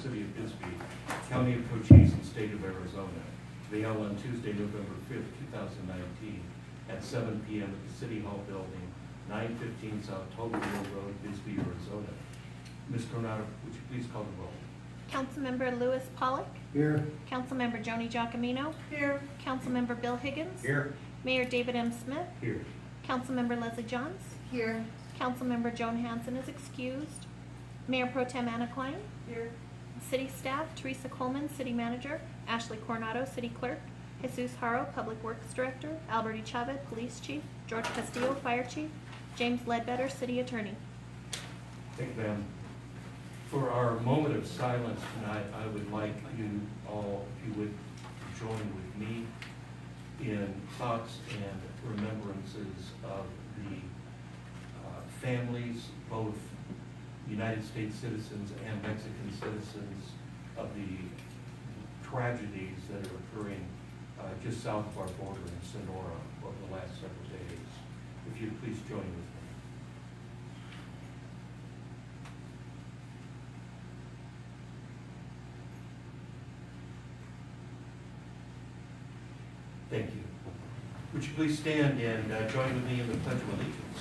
City of Bisbee, County of Cochise, and State of Arizona, to be held on Tuesday, November 5th, 2019, at 7 p.m. at the City Hall Building, 915 South Toberville Road, Bisbee, Arizona. Ms. Coronado, would you please call the roll? Councilmember Lewis Pollock. Here. Councilmember Joni Giacomino. Here. Councilmember Bill Higgins. Here. Mayor David M. Smith. Here. Councilmember Leslie Johns. Here. Councilmember Joan Hanson is excused. Mayor Pro Tem Anna Klein. Here. City staff, Teresa Coleman, City Manager, Ashley Coronado, City Clerk, Jesus Haro, Public Works Director, Alberti Chavez, Police Chief, George Castillo, Fire Chief, James Ledbetter, City Attorney. Thank you, ma'am. For our moment of silence tonight, I would like you all, if you would, join with me in thoughts and remembrances of the families, both United States citizens and Mexican citizens, of the tragedies that are occurring just south of our border in Sonora over the last several days. If you'd please join with me. Thank you. Would you please stand and join with me in the Pledge of Allegiance?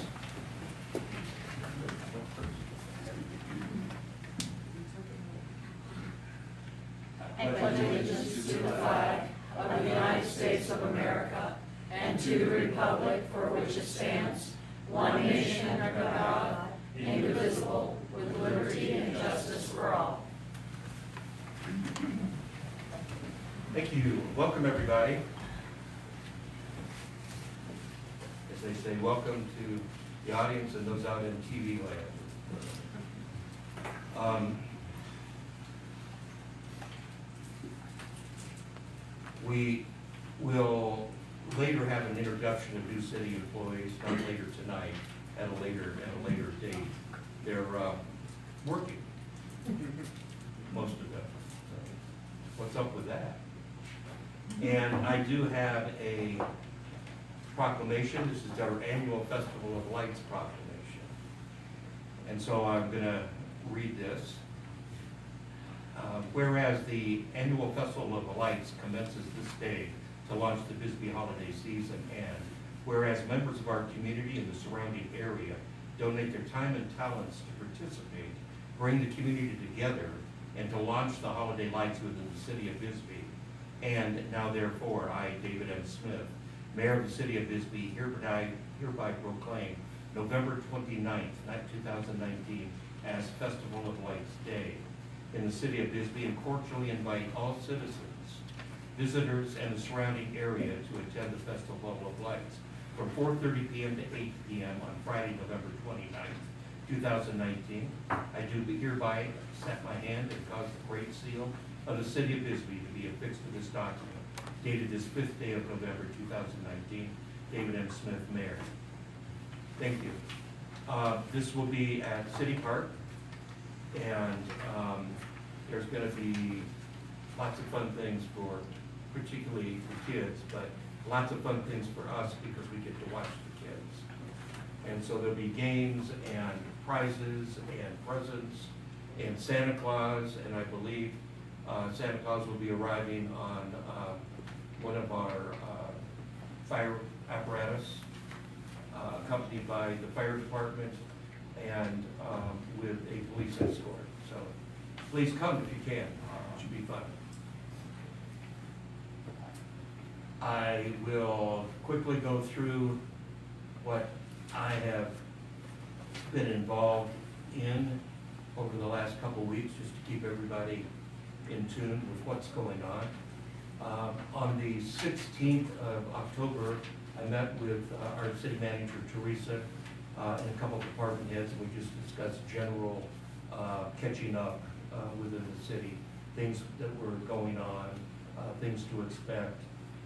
I pledge allegiance to the flag of the United States of America and to the republic for which it stands, one nation under God, indivisible, with liberty and justice for all. Thank you. Welcome, everybody. As they say, welcome to the audience and those out in TV land. We will later have an introduction of new city employees, not later tonight, at a later date. They're working, most of them. So what's up with that? And I do have a proclamation. This is our annual Festival of Lights proclamation. And so I'm going to read this. Whereas the annual Festival of the Lights commences this day to launch the Bisbee holiday season, and whereas members of our community and the surrounding area donate their time and talents to participate, bring the community together, and to launch the holiday lights within the city of Bisbee. And now therefore, I, David M. Smith, Mayor of the city of Bisbee, hereby proclaim November 29th, 2019 as Festival of Lights Day in the city of Bisbee, and cordially invite all citizens, visitors, and the surrounding area to attend the Festival of Lights from 4:30 p.m. to 8 p.m. on Friday, November 29th, 2019. I do hereby set my hand and cause the great seal of the city of Bisbee to be affixed to this document, dated this 5th day of November 2019. David M. Smith, Mayor. Thank you. This will be at City Park, and there's going to be lots of fun things for, particularly for kids, but lots of fun things for us because we get to watch the kids. And so there'll be games and prizes and presents and Santa Claus, and I believe Santa Claus will be arriving on one of our fire apparatus, accompanied by the fire department and with a police escort. So please come if you can. It should be fun. I will quickly go through what I have been involved in over the last couple of weeks, just to keep everybody in tune with what's going on. On the 16th of October, I met with our city manager, Teresa, and a couple of department heads, and we just discussed general catching up within the city, things that were going on, things to expect,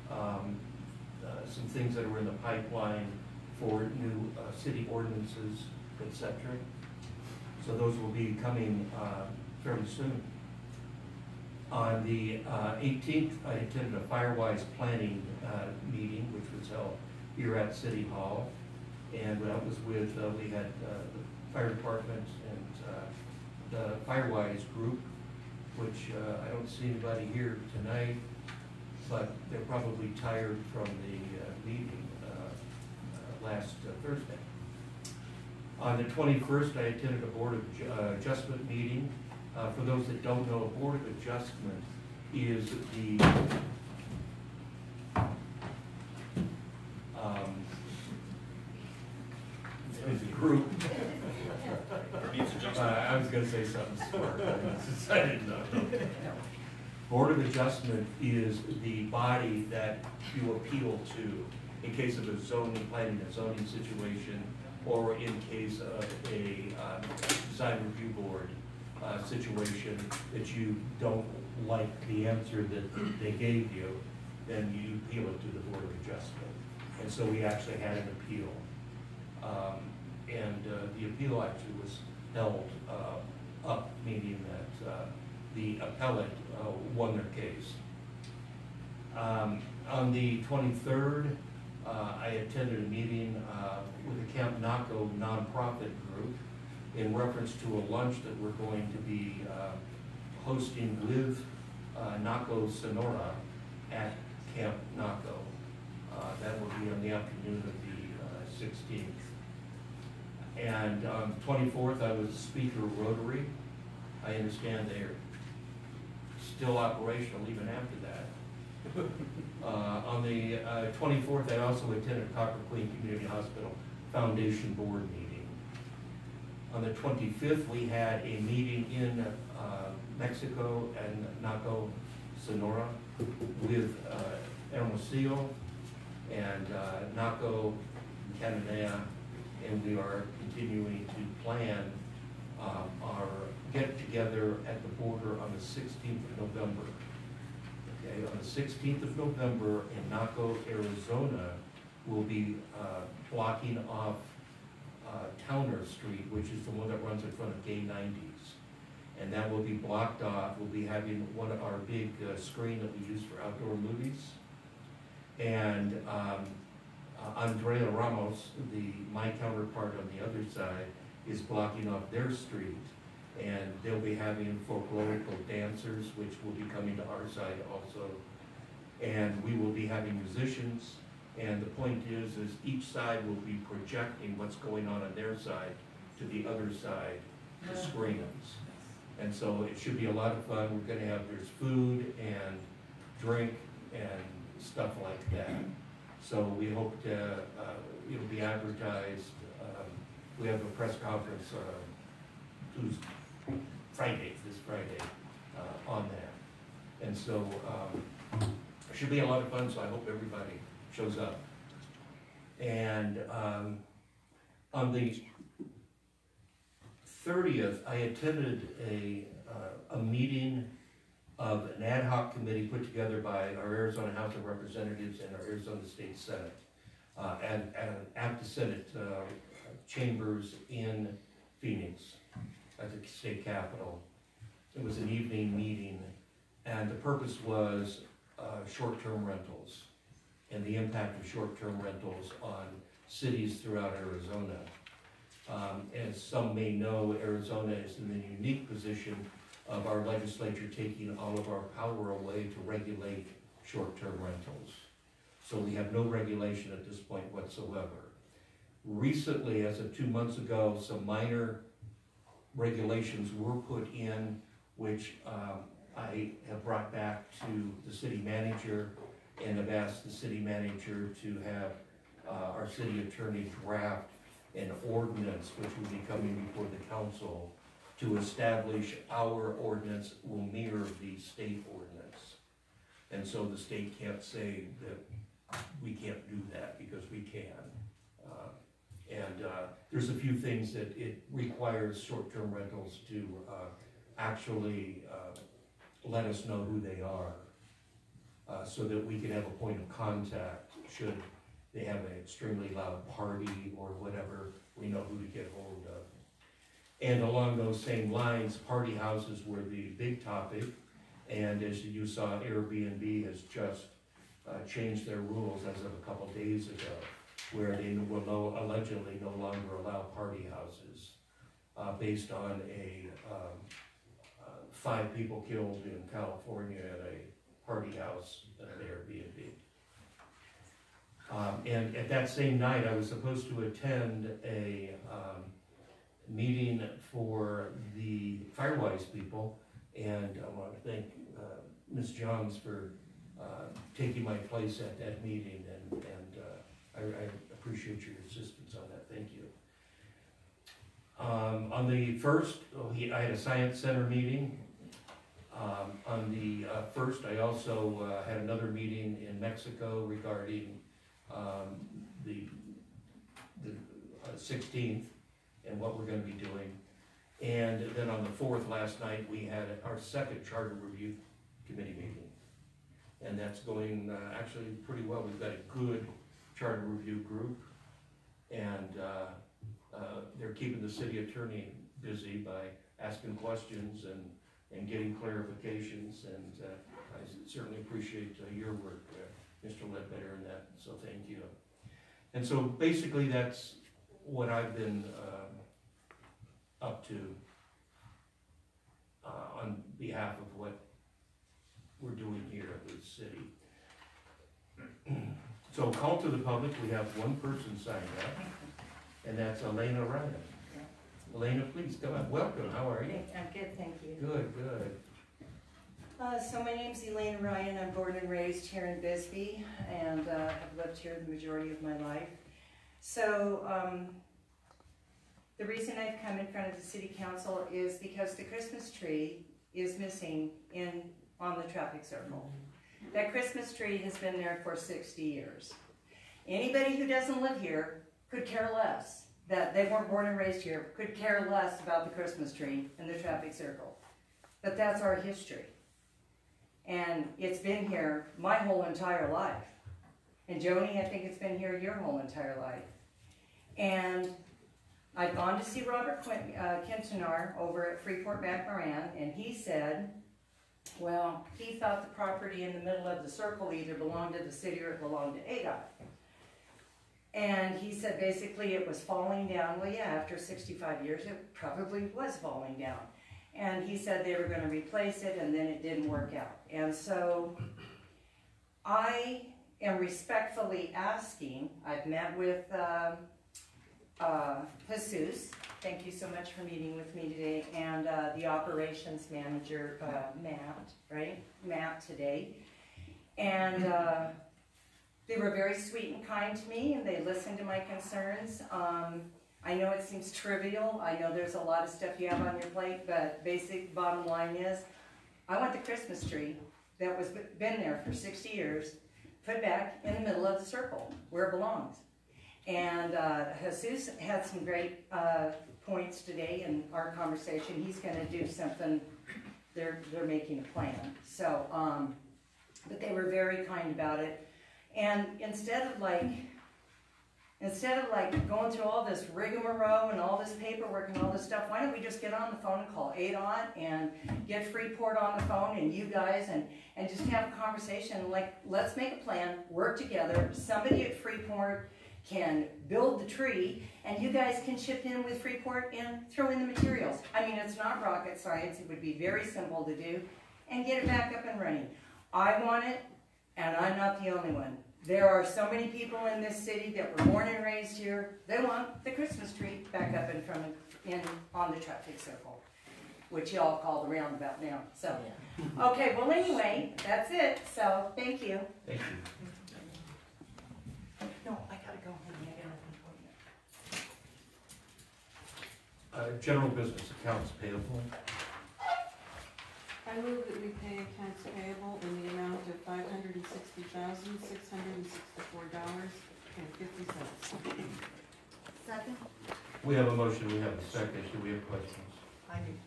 some things that are in the pipeline for new city ordinances, etc. So those will be coming fairly soon. On the 18th, I attended a Firewise planning meeting, which was held here at City Hall. And that was with, we had the fire department and the Firewise group. which I don't see anybody here tonight, but they're probably tired from the meeting last Thursday. On the 21st, I attended a Board of Adjustment meeting. For those that don't know, a Board of Adjustment is the is a group. I was going to say something smart, but I didn't know. Board of Adjustment is the body that you appeal to in case of a zoning, planning and zoning situation, or in case of a design review board situation that you don't like the answer that they gave you, then you appeal it to the Board of Adjustment. And so we actually had an appeal. The appeal actually was held up, meaning that the appellate won their case. On the 23rd, I attended a meeting with the Camp Naco nonprofit group in reference to a lunch that we're going to be hosting with Naco Sonora at Camp Naco. That will be on the afternoon of the 16th. And on the 24th, I was speaker of Rotary. I understand they're still operational even after that. On the 24th, I also attended Copper Queen Community Hospital Foundation Board meeting. On the 25th, we had a meeting in Mexico and Naco Sonora with Hermosillo and Naco Cananea, and we are continuing to plan our get-together at the border on the 16th of November. Okay, on the 16th of November in Naco, Arizona, we'll be blocking off Towner Street, which is the one that runs in front of Gay 90s. And that will be blocked off. We'll be having one of our big screen that we use for outdoor movies. And Andrea Ramos, my counterpart on the other side, is blocking off their street. And they'll be having folklorical dancers, which will be coming to our side also. And we will be having musicians. And the point is each side will be projecting what's going on their side to the other side, the screens. And so it should be a lot of fun. We're gonna have, there's food and drink and stuff like that. So we hope to, it'll be advertised. We have a press conference this Friday on that. And so it should be a lot of fun, so I hope everybody shows up. And on the 30th, I attended a meeting of an ad hoc committee put together by our Arizona House of Representatives and our Arizona State Senate at the Senate chambers in Phoenix at the state capitol. It was an evening meeting, and the purpose was short-term rentals and the impact of short-term rentals on cities throughout Arizona. As some may know, Arizona is in the unique position of our legislature taking all of our power away to regulate short-term rentals. So we have no regulation at this point whatsoever. Recently, as of 2 months ago, some minor regulations were put in, which I have brought back to the city manager and have asked the city manager to have our city attorney draft an ordinance which will be coming before the council to establish our ordinance will mirror the state ordinance. And so the state can't say that we can't do that, because we can. There's a few things that it requires short-term rentals to actually let us know who they are, so that we can have a point of contact should they have an extremely loud party or whatever, we know who to get hold of. And along those same lines, party houses were the big topic, and as you saw, Airbnb has just changed their rules as of a couple days ago, where they will allegedly no longer allow party houses based on a 5 people killed in California at a party house at an Airbnb. And at that same night, I was supposed to attend a meeting for the Firewise people, and I want to thank Ms. Johns for taking my place at that meeting, and I appreciate your assistance on that. Thank you. On the 1st, I had a Science Center meeting. On the 1st, I also had another meeting in Mexico regarding the 16th and what we're going to be doing. And then on the 4th, last night, we had our second Charter Review Committee meeting. And that's going actually pretty well. We've got a good Charter Review group, and they're keeping the city attorney busy by asking questions and getting clarifications, and I certainly appreciate your work, Mr. Ledbetter, in that, so thank you. And so basically that's what I've been up to on behalf of what we're doing here at the city. So call to the public, we have one person signed up, and that's Elena Ryan. Elena, please come up. Welcome, how are you? I'm good, thank you. Good, good. So my name's Elaine Ryan. I'm born and raised here in Bisbee, and have lived here the majority of my life. So the reason I've come in front of the city council is because the Christmas tree is missing on the traffic circle. That Christmas tree has been there for 60 years. Anybody who doesn't live here could care less, that they weren't born and raised here, could care less about the Christmas tree and the traffic circle. But that's our history. And it's been here my whole entire life. And Joni, I think it's been here your whole entire life. And I've gone to see Robert Quintanar over at Freeport McMoran, and he said, well, he thought the property in the middle of the circle either belonged to the city or it belonged to ADOT. And he said basically it was falling down. Well, yeah, after 65 years, it probably was falling down. And he said they were going to replace it, and then it didn't work out. And so I am respectfully asking, I've met with Jesus, thank you so much for meeting with me today, and the operations manager, Matt, right? Matt today. And they were very sweet and kind to me, and they listened to my concerns. I know it seems trivial. I know there's a lot of stuff you have on your plate, but basic bottom line is, I want the Christmas tree that was been there for 60 years put back in the middle of the circle where it belongs. And Jesus had some great points today in our conversation. He's going to do something. They're making a plan. So, but they were very kind about it. And instead of going through all this rigmarole and all this paperwork and all this stuff, why don't we just get on the phone and call ADOT and get Freeport on the phone and you guys and just have a conversation, like, let's make a plan, work together. Somebody at Freeport can build the tree and you guys can chip in with Freeport and throw in the materials. I mean, it's not rocket science. It would be very simple to do and get it back up and running. I want it, and I'm not the only one. There are so many people in this city that were born and raised here. They want the Christmas tree back up in front of, on the traffic circle, which y'all call the roundabout now. So, okay, well anyway, that's it. So, thank you. Thank you. No, I gotta go home. I gotta General business accounts payable. I move that we pay accounts payable in the amount of $560,664.50. Second? We have a motion, we have a second. Do we have questions? I do.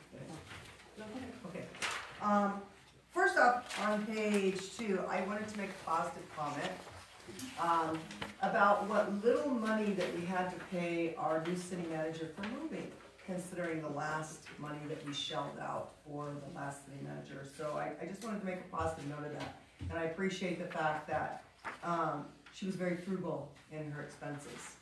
Okay. First off, on page 2, I wanted to make a positive comment about what little money that we had to pay our new city manager for moving, considering the last money that we shelled out for the last city manager. So I just wanted to make a positive note of that. And I appreciate the fact that she was very frugal in her expenses.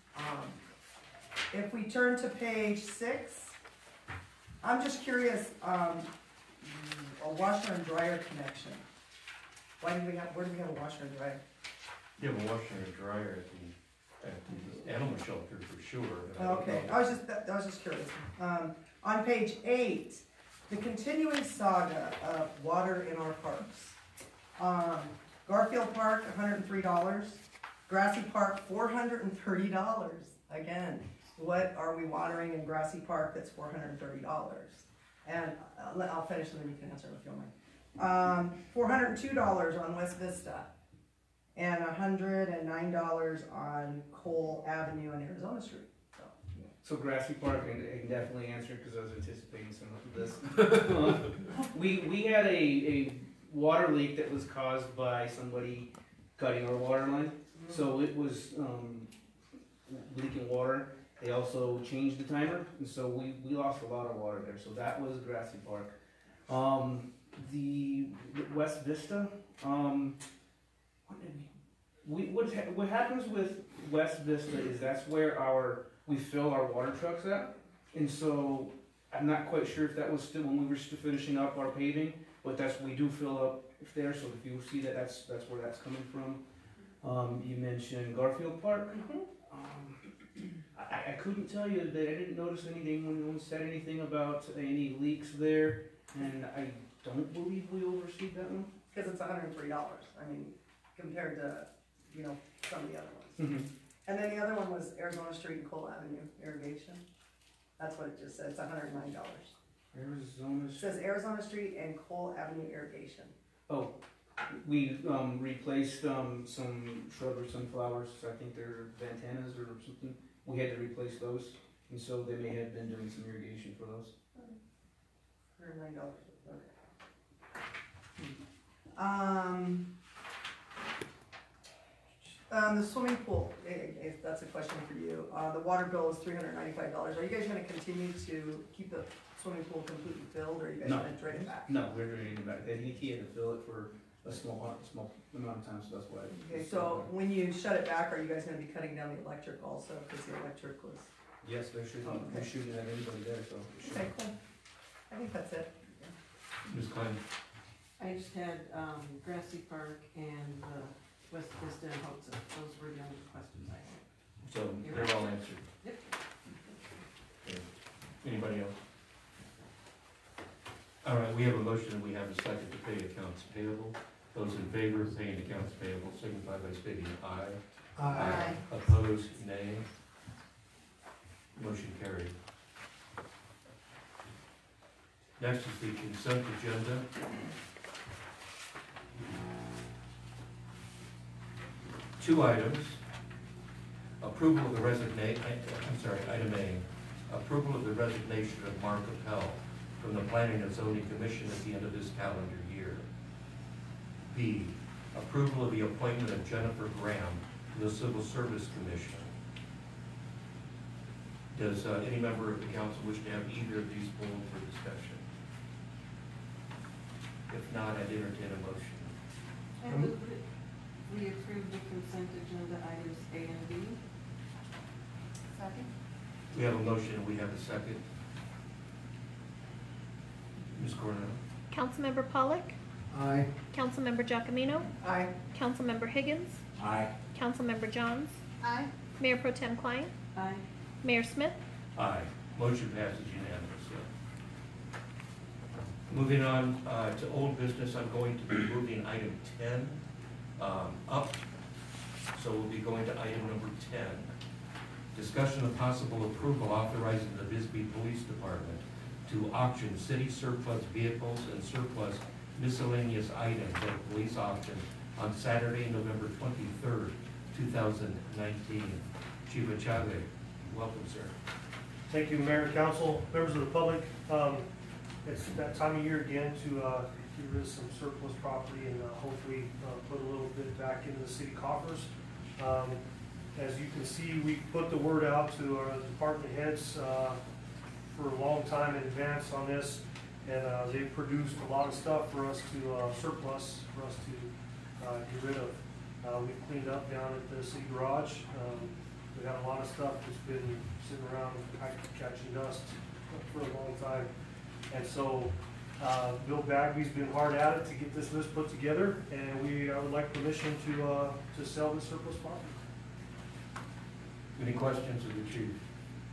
If we turn to page 6, I'm just curious, a washer and dryer connection. Where do we have a washer and dryer? You have a washer and a dryer at the animal shelter for sure. and I don't Okay, know- I was just curious. On page 8, the continuing saga of water in our parks. Garfield Park, $103. Grassy Park, $430. Again, what are we watering in Grassy Park that's $430? And I'll finish and then you can answer if you don't mind. $402 on West Vista. And $109 on Cole Avenue and Arizona Street. So Grassy Park, and I can definitely answer because I was anticipating some of this. We had a water leak that was caused by somebody cutting our water line. So it was leaking water. They also changed the timer, and so we lost a lot of water there. So that was Grassy Park. The West Vista. What happens with West Vista is that's where we fill our water trucks at, and so I'm not quite sure if that was still when we were still finishing up our paving, but we do fill up there. So if you see that, that's where that's coming from. You mentioned Garfield Park. I couldn't tell you that I didn't notice anything when anyone said anything about any leaks there, and I don't believe we overseed that one. Because it's $103. I mean, compared to, some of the other ones. And then the other one was Arizona Street and Cole Avenue irrigation. That's what it just said, it's $109. Arizona. It says Arizona Street and Cole Avenue irrigation. Oh, we replaced some shrubbery sunflowers. I think they're Vantanas or something. We had to replace those, and so they may have been doing some irrigation for those. $109, okay. The swimming pool, if that's a question for you. The water bill is $395. Are you guys gonna continue to keep the swimming pool completely filled, or are you guys No. gonna drain it back? No, we're doing it back. He had to fill it for a small amount of time, so that's why. Okay, so when you shut it back, are you guys gonna be cutting down the electric also, because the electric was, Yes, they're shooting at anybody there, so. it should- okay, cool. I think that's it. Ms. Klein, I just had, Grassy Park and, West Vista and Hope's. Those were the only questions I had. so they're all answered. Yep. Okay. Anybody else? All right, we have a motion and we have a second to pay accounts payable. Those in favor of paying accounts payable signify by stating aye. Aye. Opposed, nay. Motion carried. Next is the consent agenda. Two items. Approval of the item A. Approval of the resignation of Mark Appel from the Planning and Zoning Commission at the end of this calendar year. B. Approval of the appointment of Jennifer Graham to the Civil Service Commission. Does any member of the council wish to have either of these pulled for discussion? If not, I'd entertain a motion. I move that we approve the consent agenda items A and B. Second? We have a motion and we have a second. Ms. Coronel? Councilmember Pollock, Aye. Councilmember Giacomino, Aye. Councilmember Higgins, Aye. Councilmember Johns, Aye. Mayor Pro Tem Klein, Aye. Mayor Smith. Aye. Motion passes unanimously. Moving on to old business, I'm going to be moving item 10 up. So we'll be going to item number 10. Discussion of possible approval authorizing the Bisbee Police Department to auction city surplus vehicles and surplus miscellaneous items at a police auction on Saturday, November 23rd, 2019. Chief Achave, welcome, sir. Thank you, Mayor and Council, members of the public. It's that time of year again to get rid of some surplus property and hopefully put a little bit back into the city coffers. As you can see, we put the word out to our department heads for a long time in advance on this, and they've produced a lot of stuff for us to surplus, for us to get rid of. We've cleaned up down at the city garage. We got a lot of stuff that's been sitting around catching dust for a long time. And so Bill Bagby's been hard at it to get this list put together, and I would like permission to sell this surplus property. Any questions of the chief?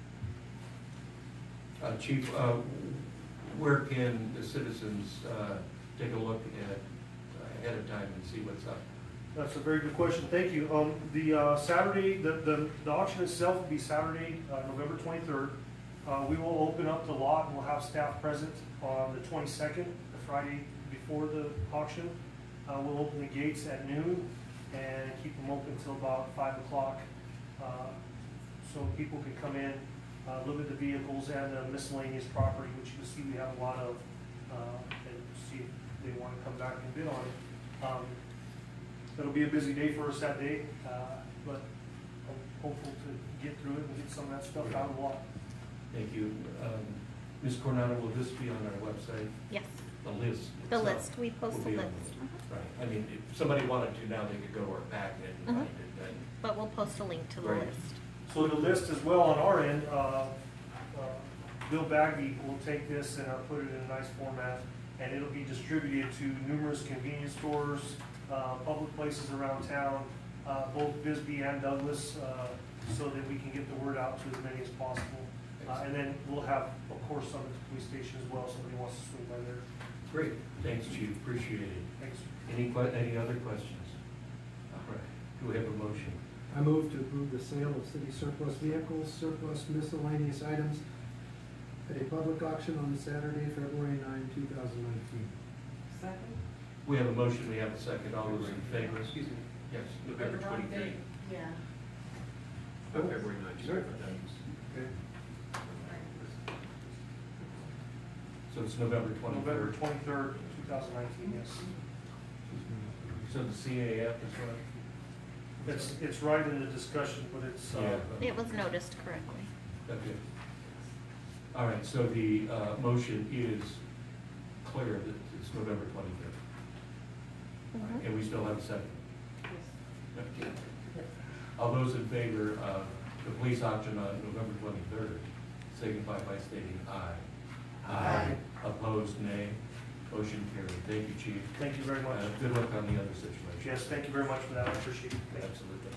Chief, where can the citizens take a look at ahead of time and see what's up? That's a very good question, thank you. The Saturday, the auction itself will be Saturday, November 23rd. We will open up the lot and we'll have staff present on the 22nd, the Friday before the auction. We'll open the gates at noon and keep them open until about 5 o'clock. So people can come in, look at the vehicles and the miscellaneous property, which you can see we have a lot of, and see if they want to come back and bid on it. It'll be a busy day for us that day, but I'm hopeful to get through it and get some of that stuff out of the lot. Thank you. Ms. Coronado, will this be on our website? Yes, The list? the itself list, we post will the be on list. Right. I mean, if somebody wanted to now, they could go to our packet and Mhm. find it. And But we'll post a link to the Right. list. So the list as well on our end, Bill Bagby will take this and put it in a nice format, and it'll be distributed to numerous convenience stores, public places around town, both Bisbee and Douglas, so that we can get the word out to as many as possible. And then we'll have, of course, some at the police station as well, if somebody wants to swing by there. Great. Thanks, Chief. Appreciate it. Thanks. Any other questions? All right. Do we have a motion? I move to approve the sale of city surplus vehicles, surplus miscellaneous items at a public auction on Saturday, February 9, 2019. Second? We have a motion. We have a second. All those in favor? Excuse me, Yes. November The wrong 23rd. date. Yeah. February 9th. Sure. Okay. So it's November November 23rd. 23rd, 2019, yes. So the CAF is what? It's right in the discussion, but it's, It was noticed correctly. Okay. All right, so the motion is clear that it's November 23rd. Mhm. And we still have a second. Yes. Okay. All those in favor of the police auction on November 23rd, signify by stating aye. Aye. Opposed, nay. Motion carried. Thank you, Chief. thank you very much. Good luck on the other situation. Yes, thank you very much for that, I appreciate it. Thank you. Absolutely.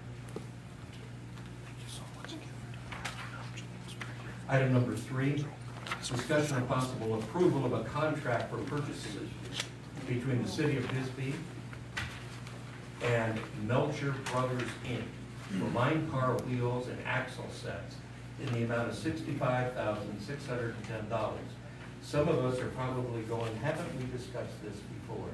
Item number 3, discussion of possible approval of a contract for purchases between the City of Bisbee and Melcher Brothers, Inc. for line car wheels and axle sets in the amount of $65,610. Some of us are probably going, haven't we discussed this before?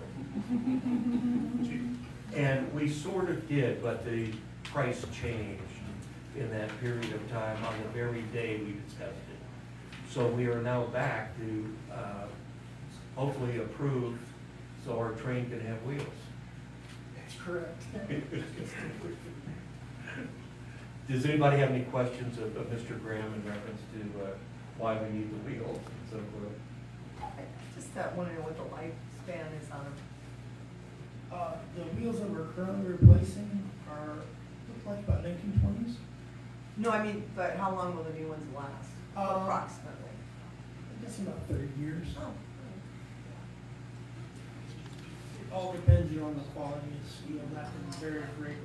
And we sort of did, but the price changed in that period of time on the very day we discussed it. So we are now back to hopefully approve so our train can have wheels. That's correct. Does anybody have any questions of Mr. Graham in reference to why we need the wheels and so forth? Just want to know what the lifespan is on them. The wheels that we're currently replacing look like about 1920s. No, I mean, but how long will the new ones last, approximately? I guess about 30 years. Oh. It all depends on the quality. That can vary greatly.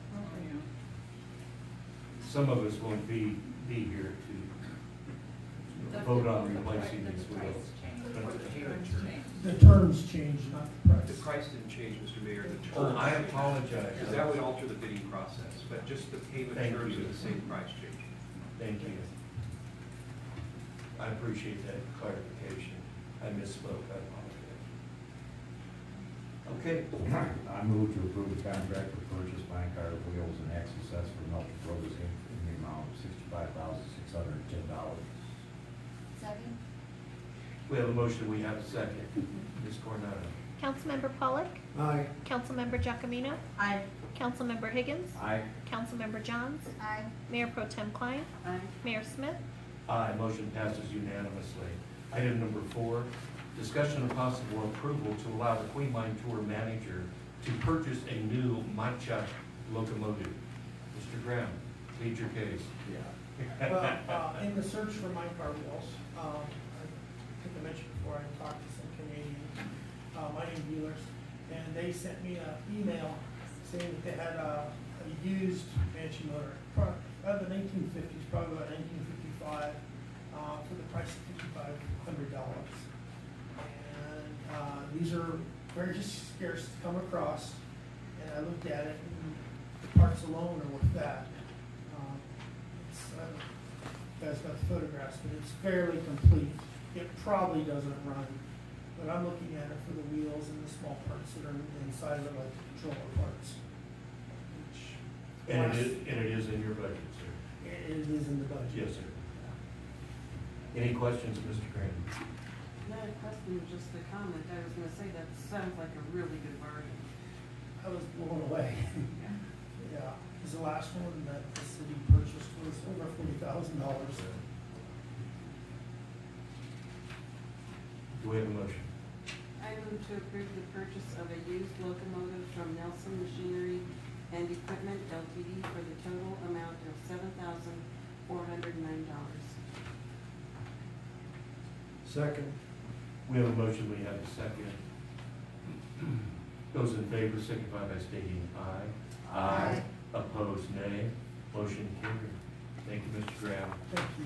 Some of us won't be here to vote on replacing these wheels. The terms change, not the price. The price didn't change, Mr. Mayor, the Oh, terms. I apologize. Because that would alter the bidding process, but just the payment Thank terms you. are the same price change. Thank you. I appreciate that clarification. I misspoke, I apologize. Okay, I move to approve the contract for purchase line car wheels and axle sets for Melcher Brothers Inc. in the amount of $65,610. Second? we have a motion, we have a second. Ms. Coronado? Councilmember Pollock, Aye. Councilmember Giacominno, Aye. Councilmember Higgins, Aye. Councilmember Johns, Aye. Mayor Pro Tem Klein, Aye. Mayor Smith. Aye, motion passes unanimously. Item number 4, discussion of possible approval to allow the Queen Line Tour manager to purchase a new Matcha locomotive. Mr. Graham, plead your case. Well, in the search for mine car wheels, I think I mentioned before, I talked to some Mining Dealers, and they sent me an email saying that they had a used Banshee motor, out of the 1950s, probably about 1955, for the price of $5,500. And these are very scarce to come across, and I looked at it, and the parts alone are worth that. You guys got the photographs, but it's fairly complete. It probably doesn't run, but I'm looking at it for the wheels and the small parts that are inside of it, like the controller parts. And it is in your budget, sir? It is in the budget. Yes, sir. Any questions, Mr. Graham? Not a question, just a comment. I was gonna say that sounds like a really good bargain. I was blown away. Yeah, because the last one that the city purchased was over $40,000. Do we have a motion? I move to approve the purchase of a used locomotive from Nelson Machinery and Equipment Ltd. for the total amount of $7,409. Second. We have a motion, we have a second. Those in favor signify by stating aye. Aye. Opposed, nay. Motion carried. Thank you, Mr. Graham. Thank you.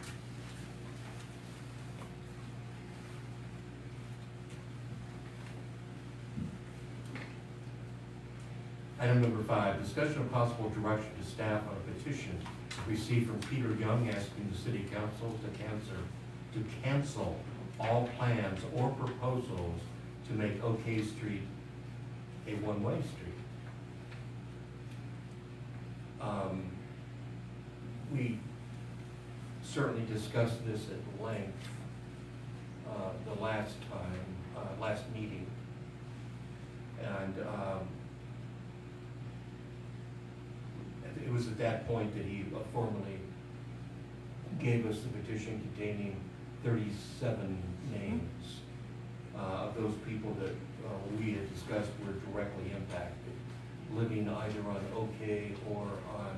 Item number 5, discussion of possible direction to staff on a petition received from Peter Young asking the city council to cancel all plans or proposals to make OK Street a one-way street. We certainly discussed this at length the last time, last meeting. And it was at that point that he formally gave us the petition containing 37 names of those people that we had discussed were directly impacted, living either on OK or on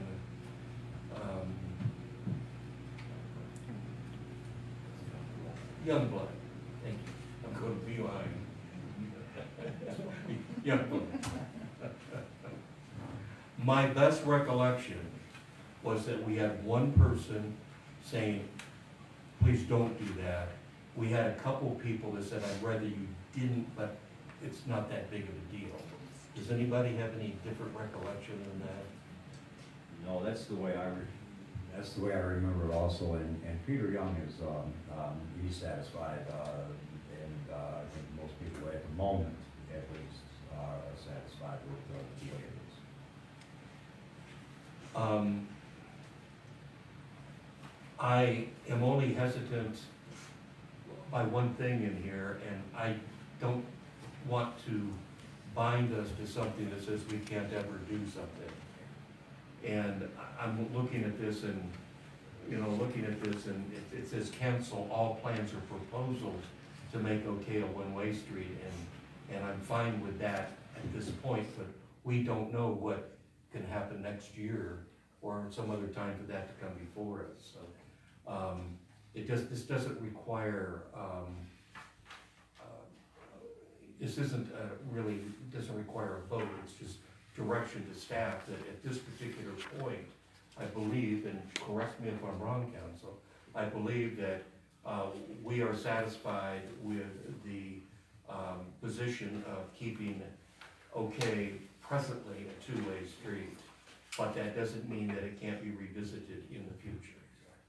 Youngblood. Thank you. I'm going to Beeline. Youngblood. My best recollection was that we had one person saying, please don't do that. We had a couple people that said, I'd rather you didn't, but it's not that big of a deal. Does anybody have any different recollection than that? No, that's the way I remember it also, and Peter Young is, he's satisfied, and I think most people at the moment, at least, are satisfied with the way it is. I am only hesitant by one thing in here, and I don't want to bind us to something that says we can't ever do something. And I'm looking at this and, it says cancel all plans or proposals to make OK a one-way street, and I'm fine with that at this point, but we don't know what can happen next year or some other time for that to come before us. So this doesn't require, this isn't really, doesn't require a vote. It's just direction to staff that at this particular point, I believe, and correct me if I'm wrong, council, I believe that we are satisfied with the position of keeping OK presently a two-way street, but that doesn't mean that it can't be revisited in the future.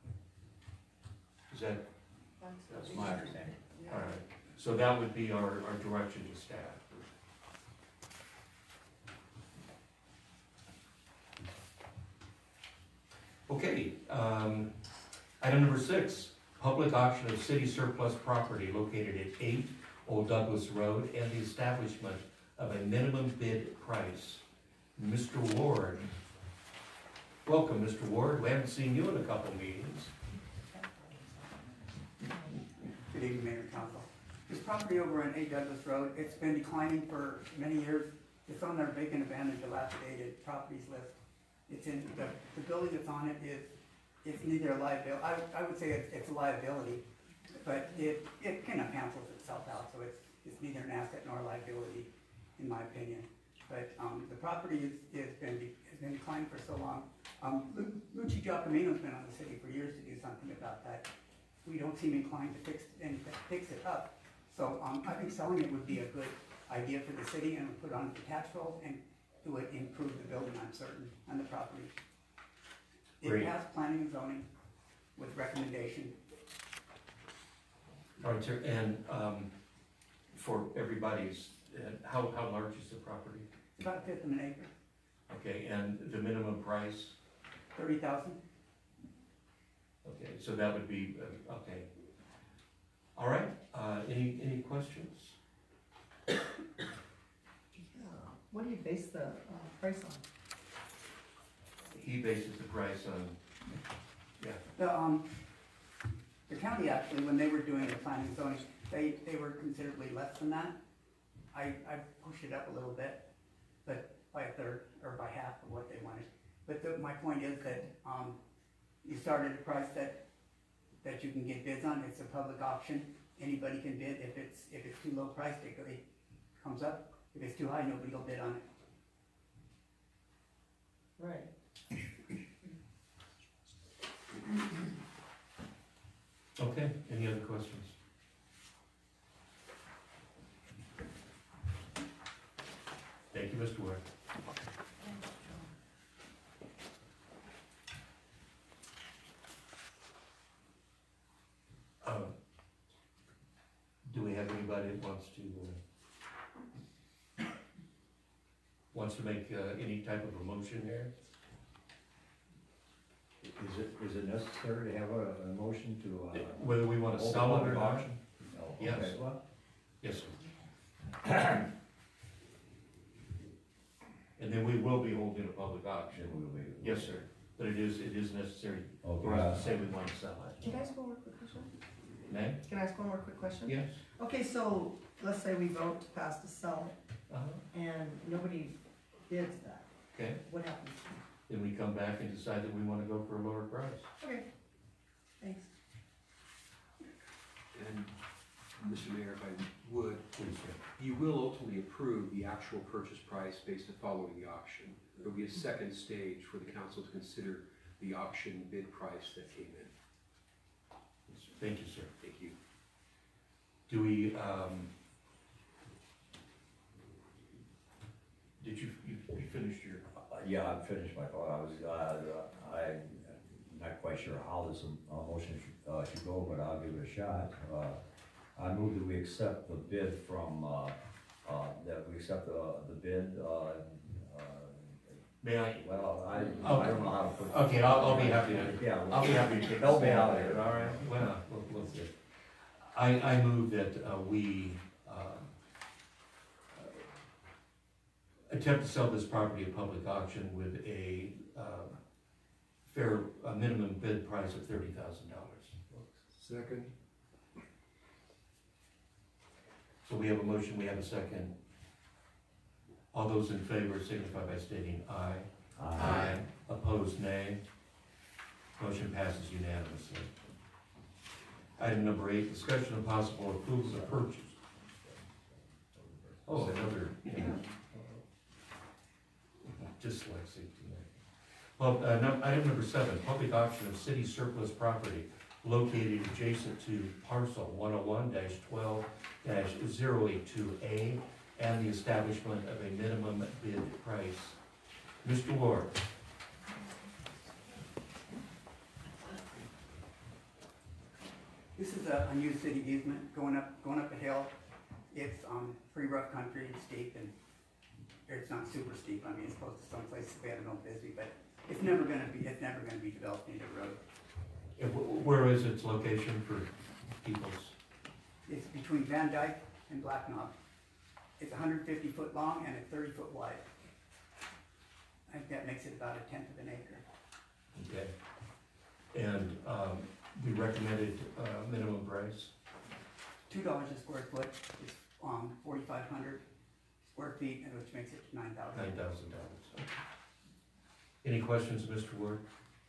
Is that? That's my understanding. All right, so that would be our direction to staff. Okay, item number 6, public auction of city surplus property located at 8 Old Douglas Road and the establishment of a minimum bid price. Mr. Ward. Welcome, Mr. Ward. We haven't seen you in a couple meetings. Good evening, Mayor and Council. This property over on 8 Douglas Road, it's been declining for many years. It's on our vacant abandoned dilapidated properties list. It's in, the building that's on it it's neither a liability, I would say it's a liability, but it kind of cancels itself out, so It's neither an asset nor a liability, in my opinion. But, the property has been declining for so long. Luci Giacomino's been on the city for years to do something about that. We don't seem inclined to fix it up. So, I think selling it would be a good idea for the city, and put on the tax rolls, and it would improve the building, I'm certain, on the property. It Great. has planning and zoning with recommendation. All right, sir, and, for everybody's, how large is the property? It's about a fifth of an acre, Okay, and the minimum price? 30,000. Okay, so that would be, okay. All right, any questions? Yeah, what do you base the, price on? He bases the price on, The county actually, when they were doing the planning and zoning, they were considerably less than that. I pushed it up a little bit, but by a third or by half of what they wanted. But my point is that, you start at a price that you can get bids on. It's a public auction. Anybody can bid. If it's too low priced, it comes up. If it's too high, nobody will bid on it. Right. okay, any other questions? Thank you, Mr. Ware. Do we have anybody that wants to make any type of a motion there? Is it necessary to have a motion to, Whether we want to open sell it or public not? auction? No, Yes. okay, well, Yes, sir. And then we will be holding a public auction. it will be. Yes, sir. But it is necessary Okay. for us to say we want to sell it. Can I ask one more quick question? Nay? Can I ask one more quick question? Yes? Okay, so let's say we vote to pass to sell Uh-huh. and nobody bids that. Okay, What happens? then we come back and decide that we want to go for a lower price. Okay, thanks. And, Mr. Mayor, if I would, Please, sir. you will ultimately approve the actual purchase price based on following the auction. There'll be a second stage for the council to consider the auction bid price that came in. Thank you, sir. Thank you. Do we, did you finish your, Yeah, I finished my thought. I'm not quite sure how this motion should go, but I'll give it a shot. I move that we accept the bid from, that we accept the bid, may I? well, I Okay. don't know how to put. Okay, I'll be happy to, Yeah. I'll be happy to take. Help me out here, all right? Well, we'll see. I move that we attempt to sell this property at public auction with a a minimum bid price of $30,000. Second. So we have a motion, we have a second. All those in favor signify by stating aye. Opposed, nay. Motion passes unanimously. Item number 8, discussion of possible approval of purchase. Oh, another, dyslexic tonight. Well, item number 7, public auction of city surplus property located adjacent to parcel 101-12-082A and the establishment of a minimum bid price. Mr. Ward. This is a unused city easement going up a hill. It's, pretty rough country, steep, and it's not super steep. I mean, it's close to some places we haven't known busy, but it's never gonna be developed into a road. And where is its location for people's? It's between Van Dyke and Black Knob. It's 150 foot long and it's 30 foot wide. I think that makes it about 1/10 of an acre. Okay. And we recommended minimum price? $2 a square foot is 4,500 square feet, and which makes it $9,000. $9,000. Any questions, Mr. Ward?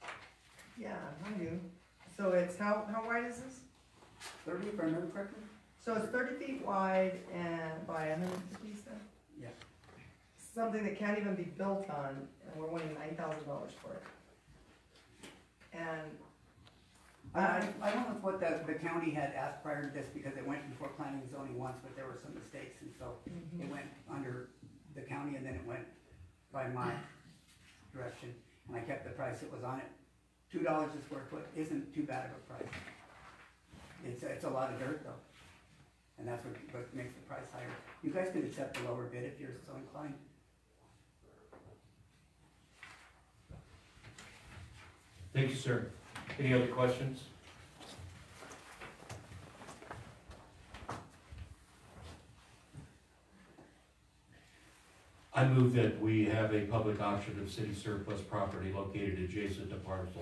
Yeah, I do. So it's, how wide is this? 30, if I remember correctly? So it's 30 feet wide and by 150, you said? Yeah. Something that can't even be built on, and we're wanting $9,000 for it. And I don't know what the county had asked prior to this, because it went before planning and zoning once, but there were some mistakes, and so it went under the county, and then it went by my direction, and I kept the price that was on it. $2 a square foot isn't too bad of a price. It's a lot of dirt though, and that's what makes the price higher. You guys can accept the lower bid if you're so inclined. Thank you, sir. Any other questions? I move that we have a public auction of city surplus property located adjacent to parcel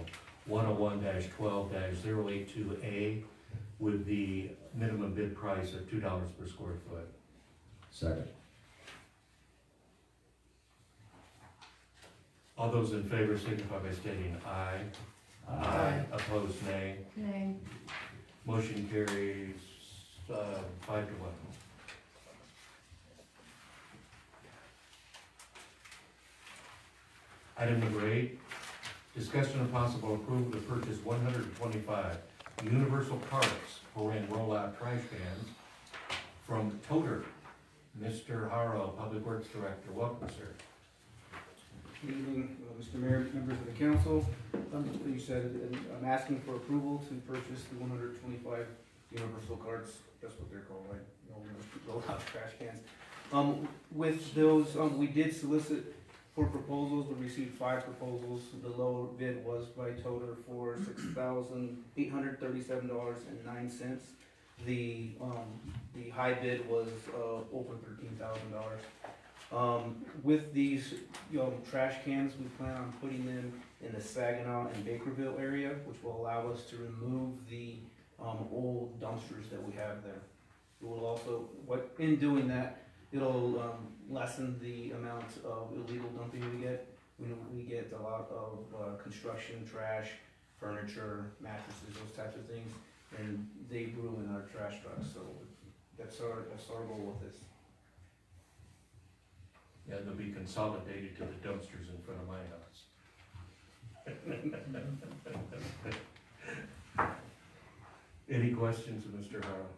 101-12-082A with the minimum bid price of $2 per square foot. Second. All those in favor signify by stating aye. Aye. Opposed, nay. Nay. Motion carries 5 to 1. Item number 8, discussion of possible approval to purchase 125 universal carts for and rollout trash cans from Toter. Mr. Haro, Public Works Director, welcome, sir. Good evening, Mr. Mayor, members of the council. You said, I'm asking for approval to purchase the 125 universal carts. That's what they're called, right? Roll out trash cans. With those, we did solicit for proposals. We received 5 proposals. The lower bid was by Toter for $6,837.09. The high bid was over $13,000. With these trash cans, we plan on putting them in the Saginaw and Bakerville area, which will allow us to remove the old dumpsters that we have there. It will also, in doing that, it'll lessen the amount of illegal dumping we get. We get a lot of construction trash, furniture, mattresses, those types of things, and they ruin our trash trucks. So that's our goal with this. Yeah, they'll be consolidated to the dumpsters in front of my house. Any questions of Mr. Haro?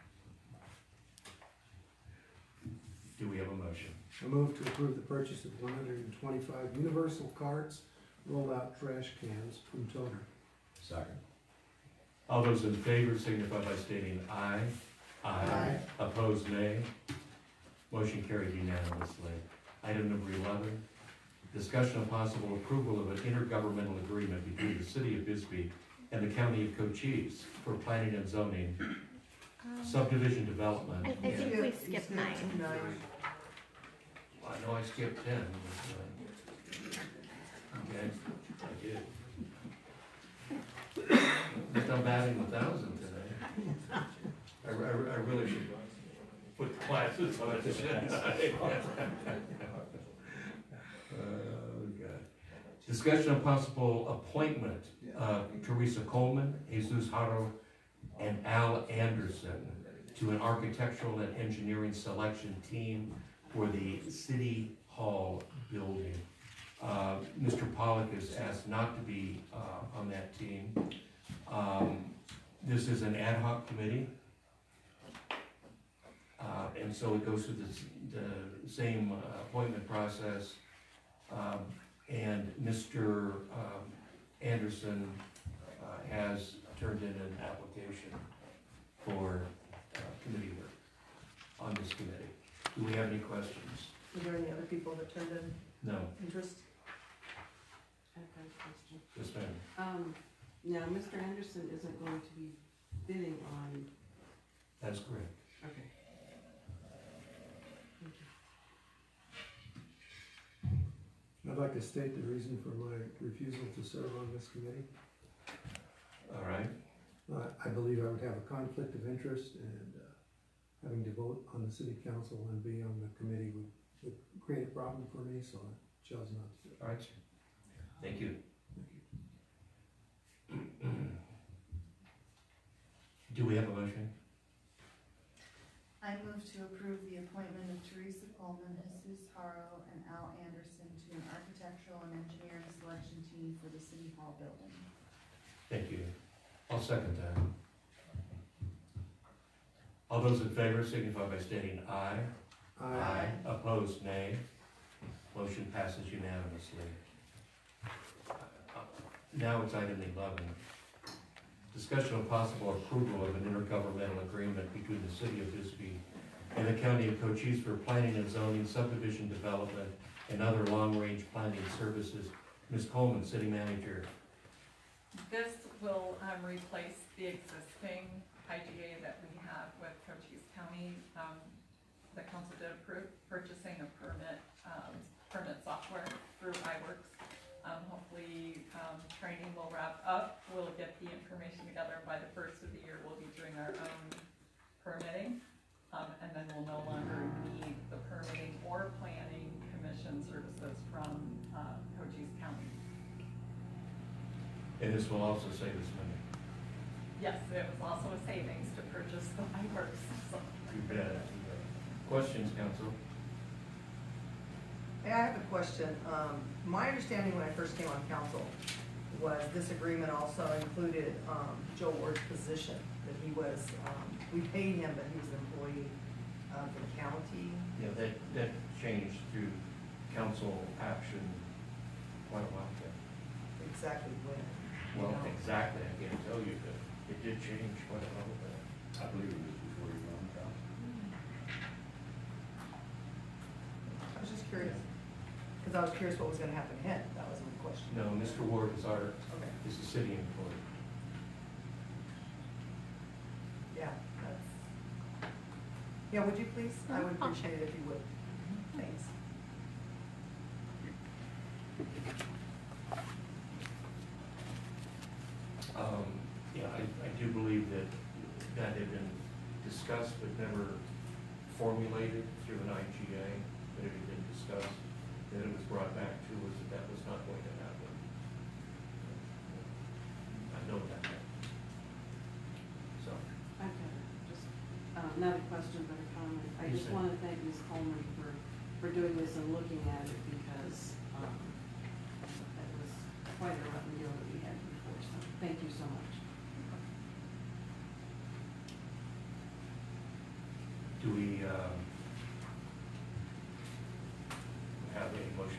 Do we have a motion? I move to approve the purchase of 125 universal carts, roll-out trash cans from Toter. Second. All those in favor signify by stating aye. Aye. Opposed, nay. Motion carried unanimously. Item number 11, discussion of possible approval of an intergovernmental agreement between the City of Bisbee and the County of Cochise for planning and zoning, subdivision development. I think we skipped 9. Well, I know I skipped 10. Okay, I did. Just I'm batting 1,000 today. I really should put classes on it, shouldn't I? Oh, God. Discussion of possible appointment of Teresa Coleman, Jesus Haro, and Al Anderson to an architectural and engineering selection team for the City Hall building. Mr. Pollock is asked not to be on that team. This is an ad hoc committee. And so it goes through the same appointment process. And Mr. Anderson has turned in an application for committee work on this committee. Do we have any questions? Were there any other people that turned in No. interest? I've got a question. Yes, ma'am. Now, Mr. Anderson isn't going to be bidding on, That's correct. okay. I'd like to state the reason for my refusal to serve on this committee. All right. I believe I would have a conflict of interest, and having to vote on the city council and be on the committee would create a problem for me, so I chose not to do it. All right, sir. Thank you. Do we have a motion? I move to approve the appointment of Teresa Coleman, Jesus Haro, and Al Anderson to an architectural and engineering selection team for the City Hall building. Thank you. I'll second that. All those in favor signify by stating aye. Aye. Opposed, nay. Motion passes unanimously. Now it's item 11. Discussion of possible approval of an intergovernmental agreement between the City of Bisbee and the County of Cochise for planning and zoning, subdivision development, and other long-range planning services. Ms. Coleman, City Manager. This will replace the existing IGA that we have with Cochise County. The council did approve purchasing a permit software through iWorks. Hopefully, training will wrap up. We'll get the information together. By the first of the year, we'll be doing our own permitting. And then we'll no longer need the permitting or planning commission services from Cochise County. And this will also save us money. Yes, it was also a savings to purchase the iWorks. So. You bet. Questions, council? Hey, I have a question. My understanding when I first came on council was this agreement also included Joe Ward's position, that he was, we paid him, but he was an employee for the county. Yeah, that changed through council action quite a while ago. Exactly when? Well, exactly, I can't tell you, but it did change quite a while ago. I believe it was before you were on council. I was just curious, because I was curious what was gonna happen to him. That was my question. No, Mr. Ward is Okay. is a city employee. Yeah, that's, yeah, would you please? I would I'll appreciate it if you would. Thanks. Yeah, I do believe that had been discussed but never formulated through an IGA, that it had been discussed, that it was brought back to us that was not going to happen. I know that. So, I've got just not a question, but a comment. I Yes, just ma'am. want to thank Ms. Coleman for doing this and looking at it, because that was quite a rough deal that we had before, so thank you so much. do we have a motion?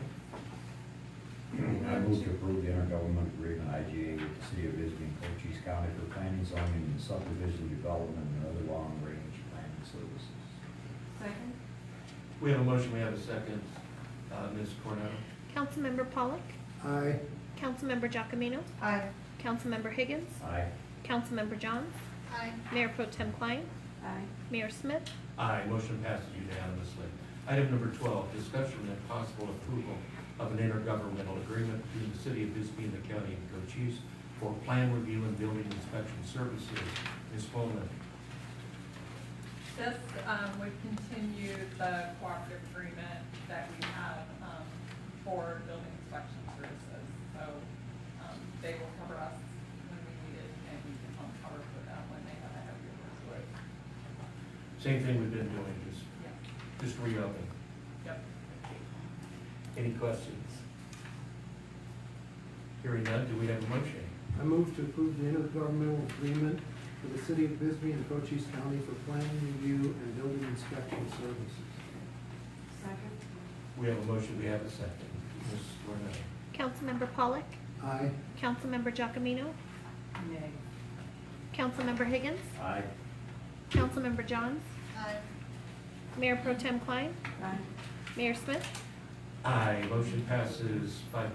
I move to approve the intergovernmental agreement IGA with the City of Bisbee and Cochise County for planning, zoning, and subdivision development and other long-range planning services. Second? We have a motion, we have a second. Ms. Coronado? Councilmember Pollock, Aye. Councilmember Giacomino, Aye. Councilmember Higgins, Aye. Councilmember Johns, Aye. Mayor Pro Tem Klein, Aye. Mayor Smith. Aye, motion passes unanimously. Item number 12, discussion and possible approval of an intergovernmental agreement between the City of Bisbee and the County of Cochise for plan review and building inspection services. Ms. Coleman? This would continue the cooperative agreement that we have for building inspection services. So they will cover us when we need it, and we can cover for them when they have a heavier workload. Same thing we've been doing, Yeah. just re-upping. Yep. Any questions? Hearing none, do we have a motion? I move to approve the intergovernmental agreement for the City of Bisbee and Cochise County for planning review and building inspection services. Second? We have a motion, we have a second. Ms. Coronado? Councilmember Pollock, Aye. Councilmember Giacomino, Nay. Councilmember Higgins, Aye. Councilmember Johns, Aye. Mayor Pro Tem Klein, Aye. Mayor Smith. Aye, motion passes 5-1.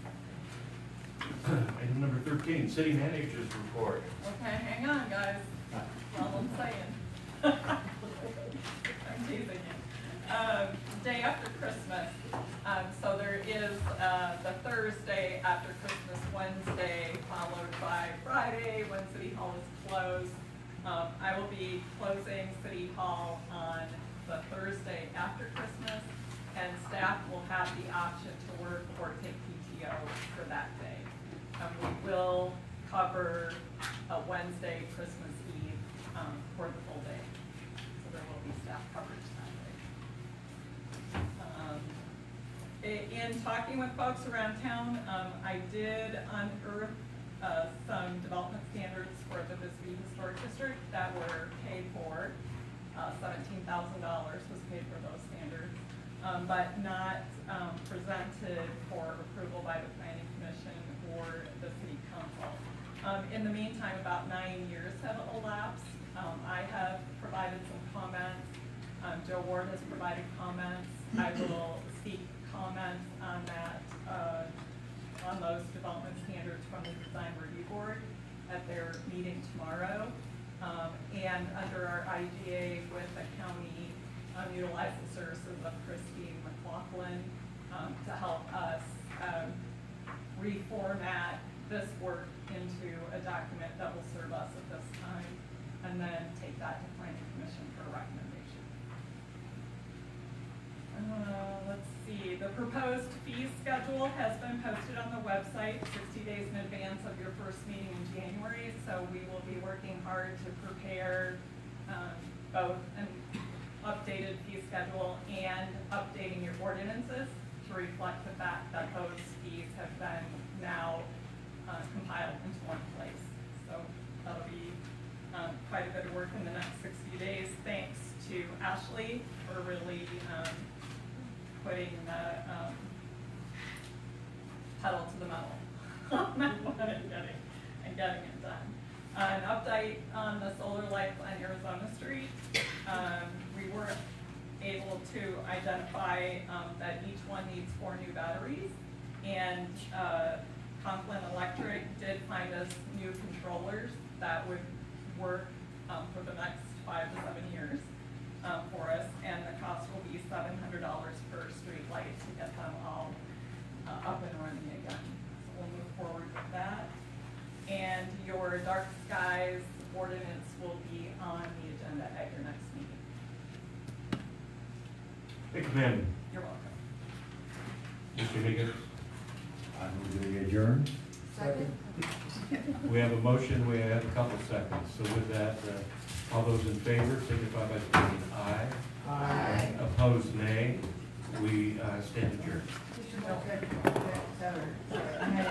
Item number 13, city manager's report. Okay, hang on, guys. That's all I'm saying. I'm teasing you. Day after Christmas. So there is the Thursday after Christmas, Wednesday, followed by Friday when City Hall is closed. I will be closing City Hall on the Thursday after Christmas, and staff will have the option to work or take PTO for that day. We will cover a Wednesday, Christmas Eve, for the full day. So there will be staff coverage that way. In talking with folks around town, I did unearth some development standards for the Bisbee Historic District that were paid for. $17,000 was paid for those standards, but not presented for approval by the Planning Commission or the City Council. In the meantime, about 9 years have elapsed. I have provided some comments. Joe Ward has provided comments. I will seek comments on that, on those development standards from the Design Review Board at their meeting tomorrow. And under our IGA with the county, utilize the services of Christine McLaughlin to help us reformat this work into a document that will serve us at this time, and then take that to Planning Commission for a recommendation. Let's see, the proposed fee schedule has been posted on the website 60 days in advance of your first meeting in January, so we will be working hard to prepare both an updated fee schedule and updating your ordinances to reflect the fact that those fees have been now compiled into one place. So that'll be quite a bit of work in the next 60 days. Thanks to Ashley for really putting the pedal to the metal on that one and getting it done. An update on the solar lights on Arizona Street. We were able to identify that each one needs 4 new batteries, and Conklin Electric did find us new controllers that would work for the next 5 to 7 years for us, and the cost will be $700 per street light to get them all up and running again. So we'll move forward with that. And your dark skies ordinance will be on the agenda at your next meeting. Thank you, ma'am. You're welcome. Mr. Higgins? I move we adjourn. Second? We have a motion, we have a couple seconds. So with that, all those in favor signify by stating aye. Aye. Opposed, nay. We stand adjourned. Okay.